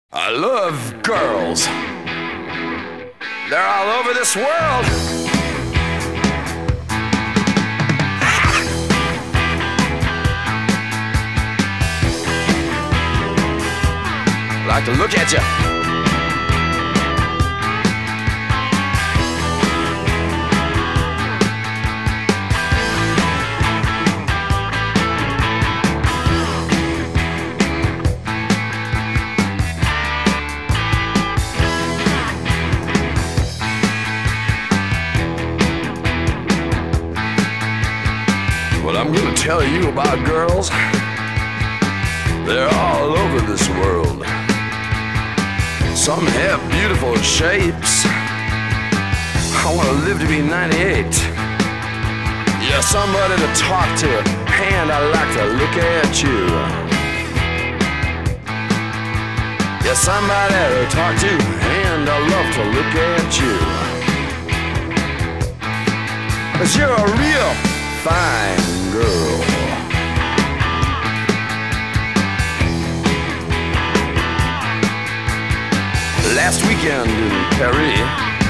I love girls. They're all over this world. I like to look at you. Well, I'm gonna tell you about girls. They're all over this world. Some have beautiful shapes. I wanna live to be 98. Yeah, somebody to talk to, and I like to look at you. Yeah, somebody to talk to, and I love to look at you. 'Cause you're a real fine girl. Last weekend in Paris,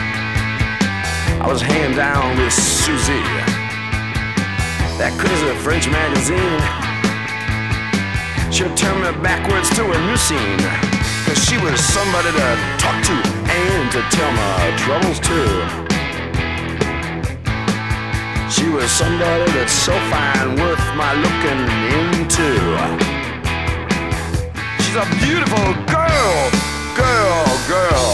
I was hanging down with Susie, that crazy French magazine. She turned me backwards to a new scene, 'cause she was somebody to talk to and to tell my troubles to. She was somebody that's so fine, worth my looking into. She's a beautiful girl, girl, girl.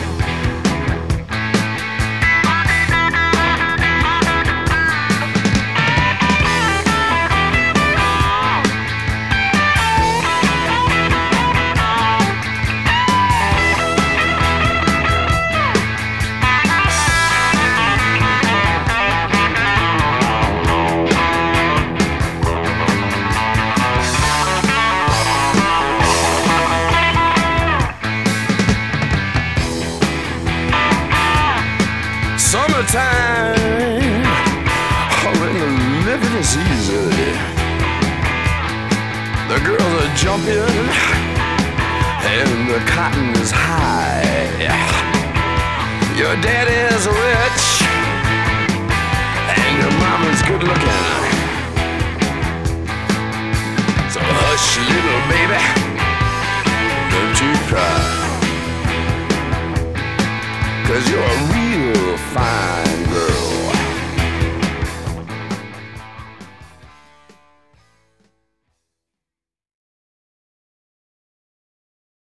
Summertime, oh, and the living is easy. The girls are jumping, and the cotton is high. Your daddy is rich, and your mama's good looking. So hush, little baby, don't you cry, 'cause you're a